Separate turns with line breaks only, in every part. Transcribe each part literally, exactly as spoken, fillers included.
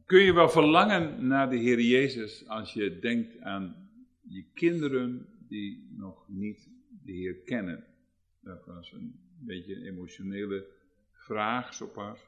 kun je wel verlangen naar de Heer Jezus als je denkt aan je kinderen die nog niet de Heer kennen. Dat was een beetje een emotionele vraag, zo pas.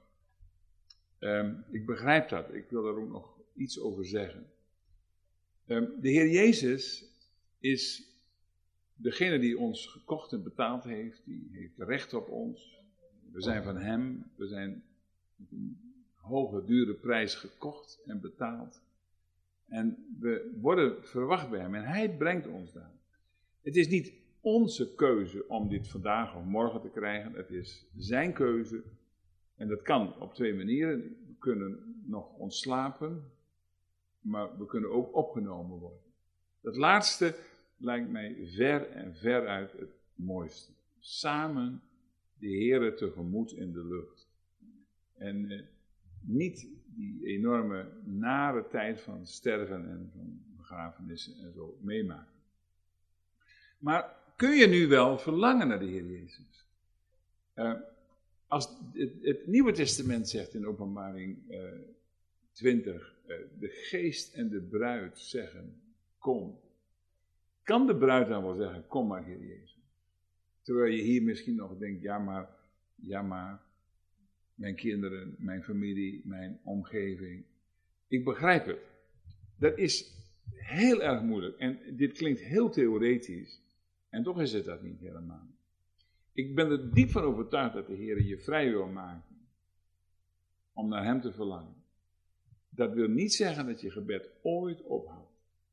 Um, ik begrijp dat, ik wil daar ook nog iets over zeggen. Um, de Heer Jezus is degene die ons gekocht en betaald heeft, die heeft recht op ons. We zijn van Hem, we zijn met een hoge, dure prijs gekocht en betaald. En we worden verwacht bij Hem en Hij brengt ons daar. Het is niet onze keuze om dit vandaag of morgen te krijgen, het is Zijn keuze. En dat kan op twee manieren. We kunnen nog ontslapen, maar we kunnen ook opgenomen worden. Dat laatste lijkt mij ver en veruit het mooiste. Samen de Heere tegemoet in de lucht. En eh, niet die enorme nare tijd van sterven en van begrafenissen en zo meemaken. Maar kun je nu wel verlangen naar de Heer Jezus? Uh, als het, het Nieuwe Testament zegt in Openbaring uh, twintig, uh, de geest en de bruid zeggen, kom. Kan de bruid dan wel zeggen, kom maar Heer Jezus? Terwijl je hier misschien nog denkt, ja maar, ja maar, mijn kinderen, mijn familie, mijn omgeving. Ik begrijp het. Dat is heel erg moeilijk. En dit klinkt heel theoretisch. En toch is het dat niet helemaal. Ik ben er diep van overtuigd dat de Heer je vrij wil maken. Om naar Hem te verlangen. Dat wil niet zeggen dat je gebed ooit ophoudt.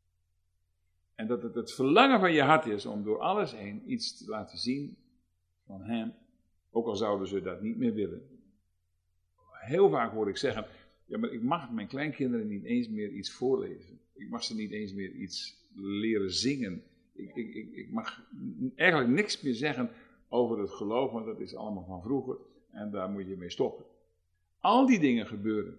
En dat het het verlangen van je hart is om door alles heen iets te laten zien van Hem. Ook al zouden ze dat niet meer willen. Heel vaak hoor ik zeggen, ja maar ik mag mijn kleinkinderen niet eens meer iets voorlezen. Ik mag ze niet eens meer iets leren zingen. Ik, ik, ik, ik mag eigenlijk niks meer zeggen over het geloof, want dat is allemaal van vroeger. En daar moet je mee stoppen. Al die dingen gebeuren.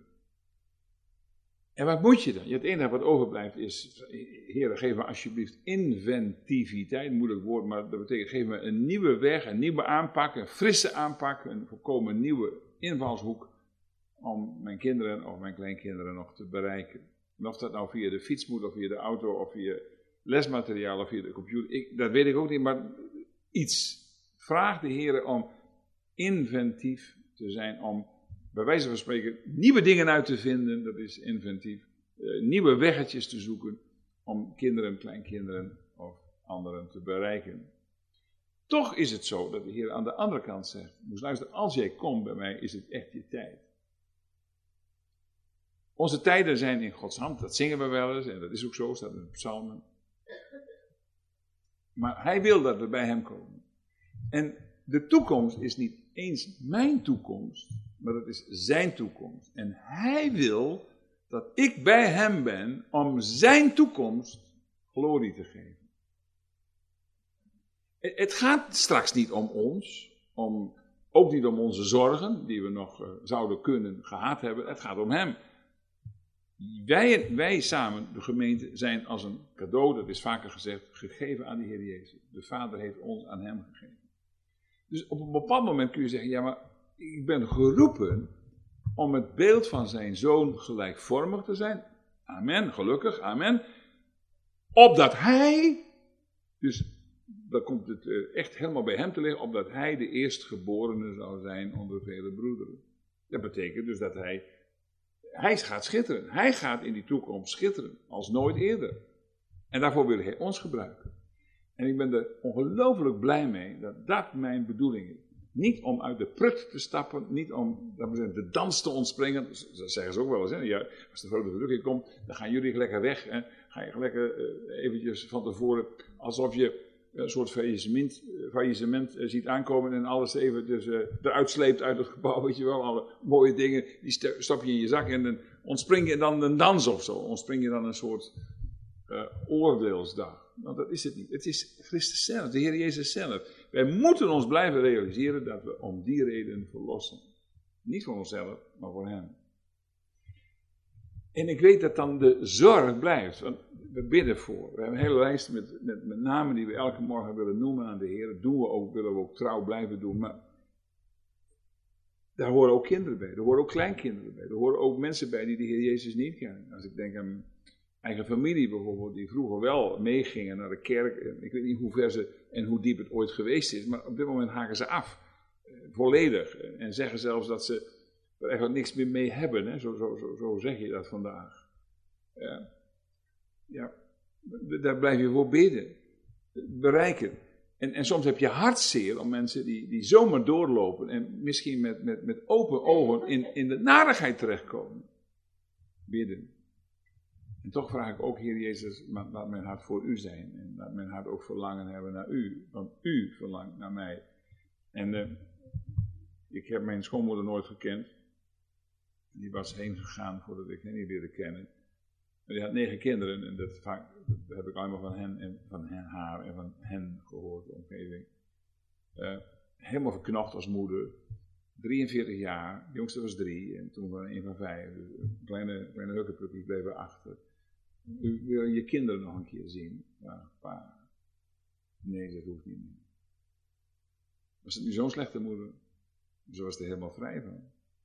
En wat moet je dan? Het enige wat overblijft is, Heer, geef me alsjeblieft inventiviteit, moeilijk woord, maar dat betekent, geef me een nieuwe weg, een nieuwe aanpak, een frisse aanpak, een volkomen nieuwe invalshoek, om mijn kinderen of mijn kleinkinderen nog te bereiken. En of dat nou via de fiets moet, of via de auto, of via lesmateriaal, of via de computer, ik, dat weet ik ook niet, maar iets. Vraag de Heer om inventief te zijn, om bij wijze van spreken nieuwe dingen uit te vinden, dat is inventief, uh, nieuwe weggetjes te zoeken om kinderen, kleinkinderen of anderen te bereiken. Toch is het zo dat de Heer aan de andere kant zegt, dus luister, als jij komt bij mij, is het echt je tijd. Onze tijden zijn in Gods hand, dat zingen we wel eens en dat is ook zo, staat in de psalmen. Maar Hij wil dat we bij Hem komen. En de toekomst is niet eens mijn toekomst, maar dat is Zijn toekomst. En Hij wil dat ik bij Hem ben om Zijn toekomst glorie te geven. Het gaat straks niet om ons, om, ook niet om onze zorgen, die we nog uh, zouden kunnen gehad hebben. Het gaat om Hem. Wij, wij samen, de gemeente, zijn als een cadeau, dat is vaker gezegd, gegeven aan de Heer Jezus. De Vader heeft ons aan Hem gegeven. Dus op een bepaald moment kun je zeggen, ja maar ik ben geroepen om het beeld van zijn Zoon gelijkvormig te zijn. Amen, gelukkig, amen. Opdat Hij, dus dan komt het echt helemaal bij Hem te liggen, opdat Hij de eerstgeborene zou zijn onder vele broederen. Dat betekent dus dat Hij, Hij gaat schitteren. Hij gaat in die toekomst schitteren, als nooit eerder. En daarvoor wil Hij ons gebruiken. En ik ben er ongelooflijk blij mee dat dat mijn bedoeling is. Niet om uit de prut te stappen, niet om de dans te ontspringen. Dat zeggen ze ook wel eens. Hè? Ja, als de grote drukking komt, dan gaan jullie lekker weg. Hè? Ga je lekker uh, eventjes van tevoren, alsof je een soort faillissement, faillissement uh, ziet aankomen en alles even dus, uh, eruit sleept uit het gebouw. Weet je wel, alle mooie dingen, die stop je in je zak en dan ontspring je dan een dans of zo. Ontspring je dan een soort uh, oordeelsdag. Nou, dat is het niet. Het is Christus zelf, de Heer Jezus zelf. Wij moeten ons blijven realiseren dat we om die reden verlossen. Niet voor onszelf, maar voor Hem. En ik weet dat dan de zorg blijft. Want we bidden voor. We hebben een hele lijst met, met, met namen die we elke morgen willen noemen aan de Heer. Dat doen we ook, willen we ook trouw blijven doen. Maar Daar horen ook kinderen bij, er horen ook kleinkinderen bij, er horen ook mensen bij die de Heer Jezus niet kennen. Als ik denk aan mijn eigen familie bijvoorbeeld, die vroeger wel meegingen naar de kerk. Ik weet niet hoe ver ze en hoe diep het ooit geweest is, maar op dit moment haken ze af. Volledig. En zeggen zelfs dat ze er eigenlijk niks meer mee hebben. Hè? Zo, zo, zo, zo zeg je dat vandaag. Ja. Ja. Daar blijf je voor bidden. Bereiken. En, en soms heb je hartzeer om mensen die, die zomaar doorlopen en misschien met, met, met open ogen in, in de narigheid terechtkomen. Bidden. En toch vraag ik ook, Heer Jezus, laat mijn hart voor u zijn. En laat mijn hart ook verlangen hebben naar u. Want u verlangt naar mij. En uh, ik heb mijn schoonmoeder nooit gekend. Die was heen gegaan voordat ik hen niet leerde kennen. Die had negen kinderen en dat, vaak, dat heb ik allemaal van hen en van hen, haar en van hen gehoord, de omgeving. Uh, helemaal verknocht als moeder. drieënveertig jaar, de jongste was drie en toen was een van vijf. Dus kleine, kleine hukkepukjes bleven achter. U wil je kinderen nog een keer zien? Ja, pa. Nee, dat hoeft niet meer. Was het nu zo'n slechte moeder? Ze was er helemaal vrij van.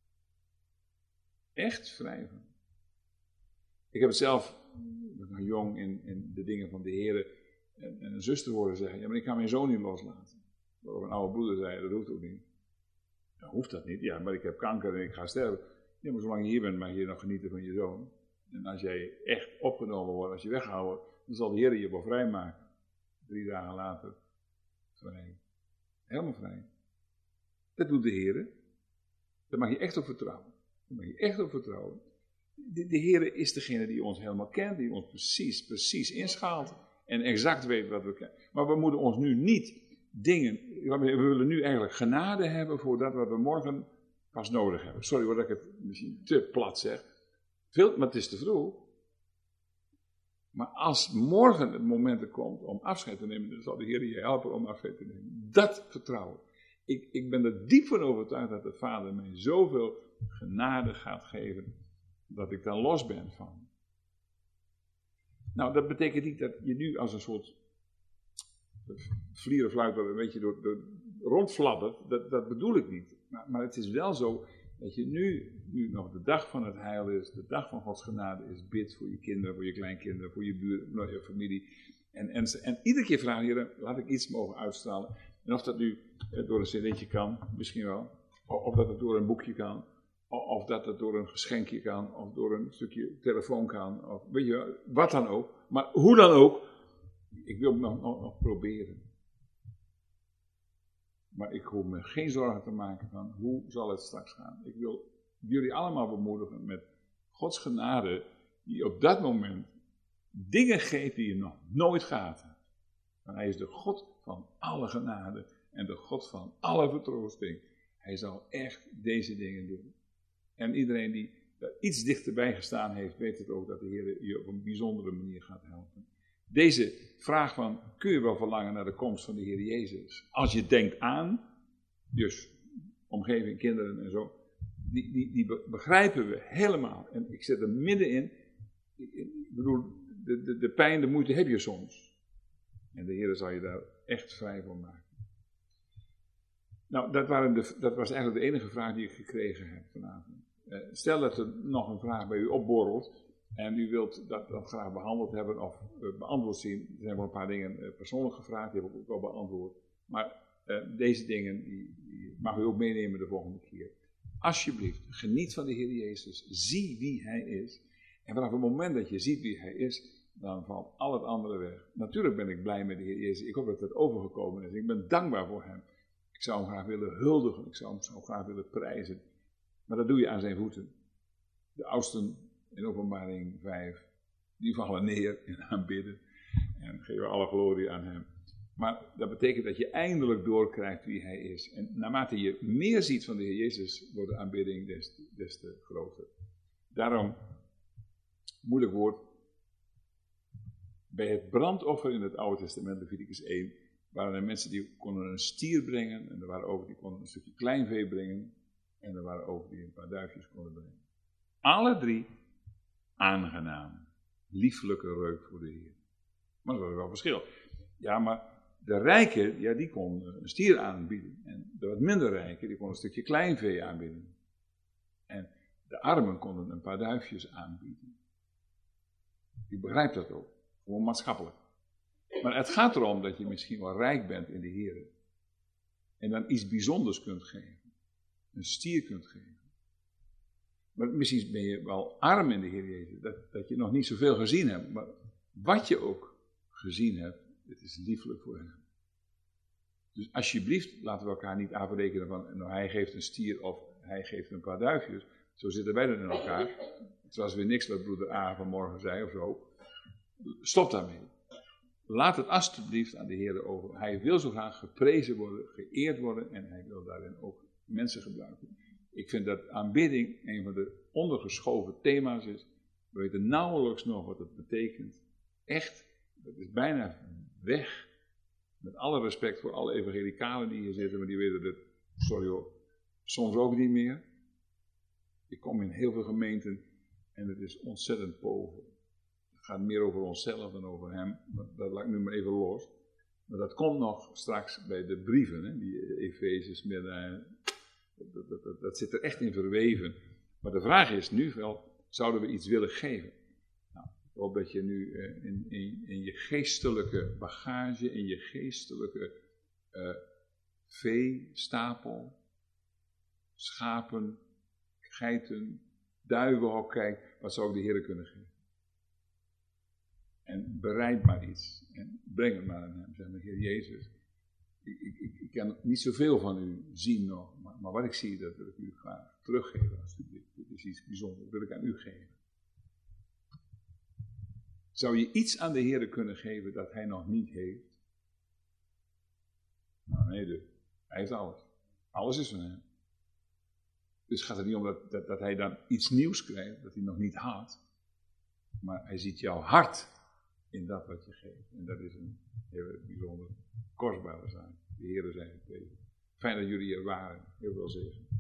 Echt vrij van. Ik heb het zelf, nog jong in, in de dingen van de Heer en, en een zuster horen zeggen, ja, maar ik kan mijn zoon niet loslaten. Waarop een oude broeder zei, dat hoeft ook niet. Ja, hoeft dat niet? Ja, maar ik heb kanker en ik ga sterven. Ja, maar zolang je hier bent, mag je nog genieten van je zoon. En als jij echt opgenomen wordt, als je weggehaald wordt, dan zal de Heer je wel vrijmaken. Drie dagen later, vrij. Helemaal vrij. Dat doet de Heer. Daar mag je echt op vertrouwen. Daar mag je echt op vertrouwen. De, de Heer is degene die ons helemaal kent, die ons precies, precies inschaalt. En exact weet wat we kennen. Maar we moeten ons nu niet dingen, we willen nu eigenlijk genade hebben voor dat wat we morgen pas nodig hebben. Sorry hoor dat ik het misschien te plat zeg. Veel, maar het is te vroeg. Maar als morgen het moment er komt om afscheid te nemen, dan zal de Heer je helpen om afscheid te nemen. Dat vertrouwen. Ik, ik ben er diep van overtuigd dat de Vader mij zoveel genade gaat geven, dat ik dan los ben van. Nou, dat betekent niet dat je nu als een soort vlierenfluit een beetje door, door, rondfladdert. Dat, dat bedoel ik niet. Maar, maar het is wel zo dat je nu, nu nog de dag van het heil is, de dag van Gods genade is, bid voor je kinderen, voor je kleinkinderen, voor je buren, voor je familie. En, en, en iedere keer vragen, Heer, laat ik iets mogen uitstralen. En of dat nu door een cd'tje kan, misschien wel. Of dat het door een boekje kan. Of dat het door een geschenkje kan. Of door een stukje telefoon kan. Of weet je wel, wat dan ook. Maar hoe dan ook. Ik wil het nog, nog, nog proberen. Maar ik hoef me geen zorgen te maken van hoe zal het straks gaan. Ik wil jullie allemaal bemoedigen met Gods genade. Die op dat moment dingen geeft die je nog nooit gehad hebt. Want hij is de God van alle genade. En de God van alle vertroosting. Hij zal echt deze dingen doen. En iedereen die er iets dichterbij gestaan heeft, weet het ook dat de Heer je op een bijzondere manier gaat helpen. Deze vraag van, kun je wel verlangen naar de komst van de Heer Jezus? Als je denkt aan, dus omgeving, kinderen en zo, die, die, die begrijpen we helemaal. En ik zet er middenin, ik bedoel, de, de, de pijn, de moeite heb je soms. En de Heer zal je daar echt vrij van maken. Nou, dat, waren de, dat was eigenlijk de enige vraag die ik gekregen heb vanavond. Uh, stel dat er nog een vraag bij u opborrelt en u wilt dat, dat graag behandeld hebben of uh, beantwoord zien. Er zijn wel een paar dingen uh, persoonlijk gevraagd, die heb ik ook wel beantwoord. Maar uh, deze dingen die, die mag u ook meenemen de volgende keer. Alsjeblieft, geniet van de Heer Jezus, zie wie Hij is. En vanaf het moment dat je ziet wie Hij is, dan valt al het andere weg. Natuurlijk ben ik blij met de Heer Jezus, ik hoop dat het overgekomen is. Ik ben dankbaar voor Hem. Ik zou hem graag willen huldigen, ik zou hem zo graag willen prijzen. Maar dat doe je aan zijn voeten. De oudsten in Openbaring vijf, die vallen neer en aanbidden. En geven alle glorie aan hem. Maar dat betekent dat je eindelijk doorkrijgt wie hij is. En naarmate je meer ziet van de Heer Jezus, wordt de aanbidding des, des te groter. Daarom, moeilijk woord, bij het brandoffer in het Oude Testament, Leviticus één, waren er mensen die konden een stier brengen, en er waren ook die konden een stukje kleinvee brengen, en er waren ook die een paar duifjes konden brengen. Alle drie aangenaam, lieflijke reuk voor de Heer. Maar er was wel verschil. Ja, maar de rijken, ja, die kon een stier aanbieden. En de wat minder rijken, die kon een stukje kleinvee aanbieden. En de armen konden een paar duifjes aanbieden. Ik begrijp dat ook. Gewoon maatschappelijk. Maar het gaat erom dat je misschien wel rijk bent in de Heer. En dan iets bijzonders kunt geven. Een stier kunt geven. Maar misschien ben je wel arm in de Heer Jezus. Dat, dat je nog niet zoveel gezien hebt. Maar wat je ook gezien hebt, het is liefelijk voor hem. Dus alsjeblieft, laten we elkaar niet afrekenen van, nou, hij geeft een stier of hij geeft een paar duifjes. Zo zitten wij dan in elkaar. Het was weer niks wat broeder A vanmorgen zei of zo. Stop daarmee. Laat het alsjeblieft aan de Heer over. Hij wil zo graag geprezen worden, geëerd worden en hij wil daarin ook mensen gebruiken. Ik vind dat aanbidding een van de ondergeschoven thema's is. We weten nauwelijks nog wat het betekent. Echt, dat is bijna weg. Met alle respect voor alle evangelicalen die hier zitten, maar die weten het, sorry hoor, soms ook niet meer. Ik kom in heel veel gemeenten en het is ontzettend pover. Het gaat meer over onszelf dan over hem, dat laat ik nu maar even los. Maar dat komt nog straks bij de brieven, hè, die Efezes, dat, dat, dat, dat zit er echt in verweven. Maar de vraag is nu wel, zouden we iets willen geven? Nou, ik hoop dat je nu uh, in, in, in je geestelijke bagage, in je geestelijke uh, veestapel, schapen, geiten, duivenhok kijkt, wat zou ik de Heer kunnen geven? En bereid maar iets. En breng het maar aan hem. Zeg maar, Heer Jezus, ik, ik, ik, ik kan niet zoveel van u zien nog. Maar, maar wat ik zie, dat wil ik u graag teruggeven. Alsjeblieft. Dit is iets bijzonders. Dat wil ik aan u geven. Zou je iets aan de Heer kunnen geven dat hij nog niet heeft? Nou nee, dus. Hij heeft alles. Alles is van hem. Dus het gaat er niet om dat, dat, dat hij dan iets nieuws krijgt, dat hij nog niet had. Maar hij ziet jouw hart in dat wat je geeft. En dat is een heel bijzonder kostbare zaak. De Heere zijn geprezen. Fijn dat jullie hier waren. Heel veel zegen.